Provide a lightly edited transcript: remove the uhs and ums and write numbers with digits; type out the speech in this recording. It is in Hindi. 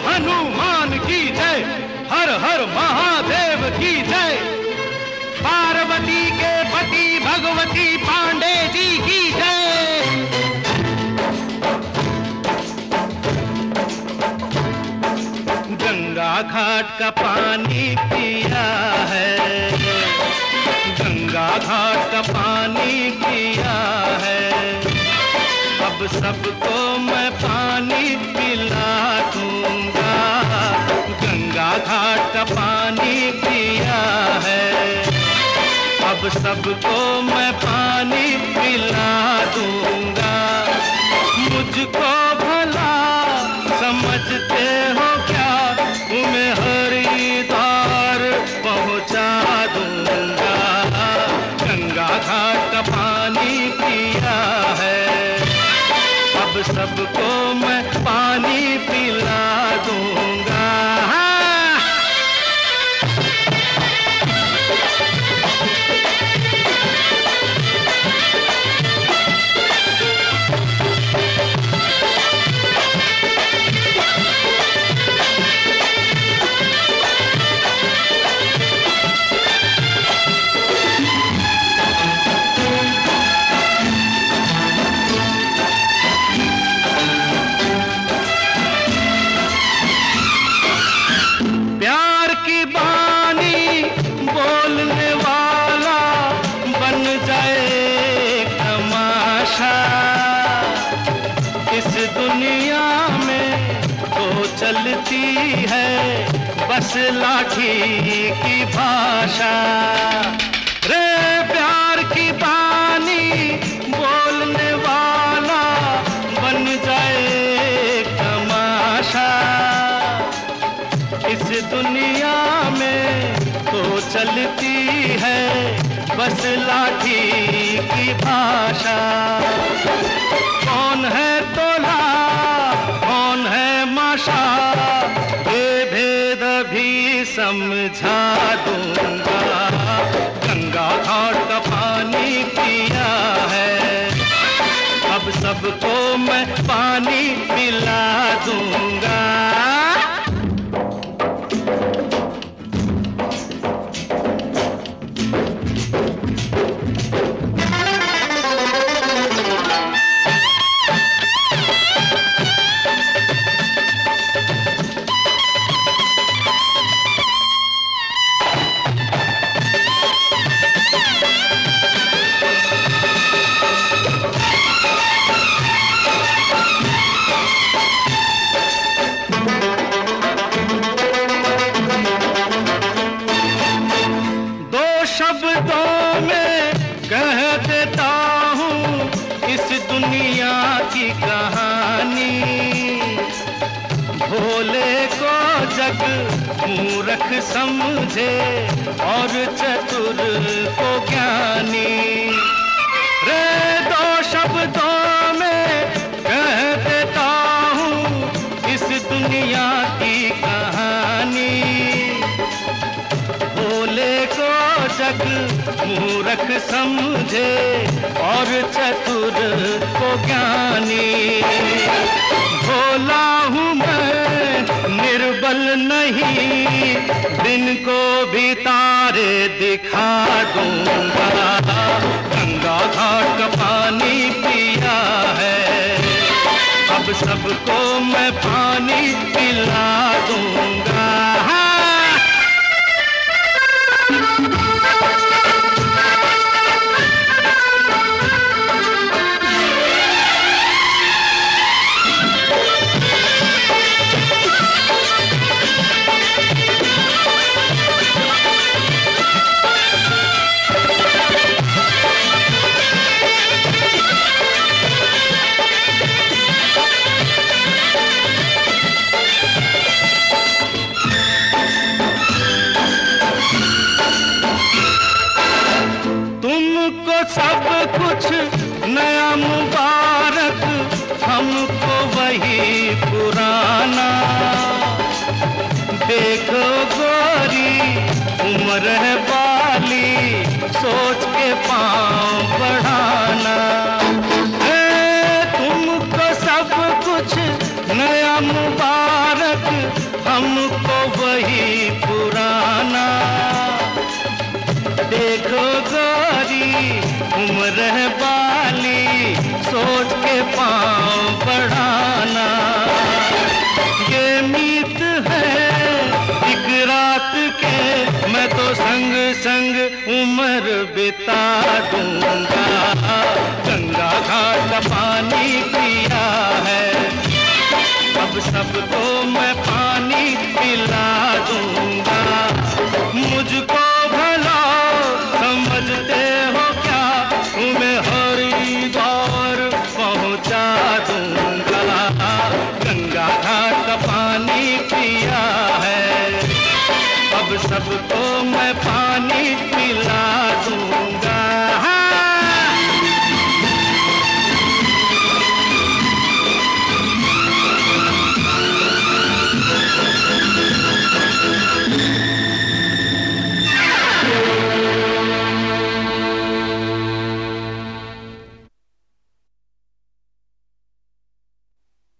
हनुमान की जय, हर हर महादेव की जय। पार्वती के पति भगवती पांडे जी की जय। गंगा घाट का पानी पिया है, गंगा घाट का पानी पिया है। अब सबको मैं पानी पिला दूंगा, गंगा घाट का पानी पिया है। अब सबको मैं पानी पिला दूंगा। मुझको भला समझते हो क्या, तुम्हें हरिद्वार पहुंचा दूंगा। गंगा घाट का पानी पिया है, अब सबको मैं पानी पिला दूंगा। दुनिया में तो चलती है बस लाठी की भाषा। रे प्यार की बानी बोलने वाला बन जाए तमाशा। इस दुनिया में तो चलती है बस लाठी की भाषा। कौन है तोला कौन है माशा, ये भेद भी समझा दूंगा। गंगा घाट का पानी पिया है, अब सबको मैं पानी पिला दूंगा। शब्दों में कह देता हूँ इस दुनिया की कहानी। भोले को जग मूर्ख समझे और चतुर को ज्ञानी। रे दो शब्दों में कह देता हूँ इस दुनिया की कहानी। भोले को जग मूर्ख समझे और चतुर को ज्ञानी। भोला हूँ मैं निर्बल नहीं, दिन को भी तारे दिखा दूंगा। गंगा घाट का पानी पिया है, अब सबको मैं पानी पिला दूंगा। सब कुछ नया मुबारक, हमको वही पुराना। देखो गोरी उम्र है बाली, सोच के पाँव बढ़ाना। तुमको सब कुछ नया मुबारक, सोच के पाँव बढ़ाना। ये मीत है एक रात के, मैं तो संग संग उम्र बिता दूंगा। गंगा घाट का पानी पिया है, अब सबको मैं पानी पिला दूंगा। मुझको भला समझते हो क्या, तुम्हें हरिद्वार पहुंचा दूंगा। गंगा घाट का पानी पिया है, अब सबको मैं पानी पिला दूंगा।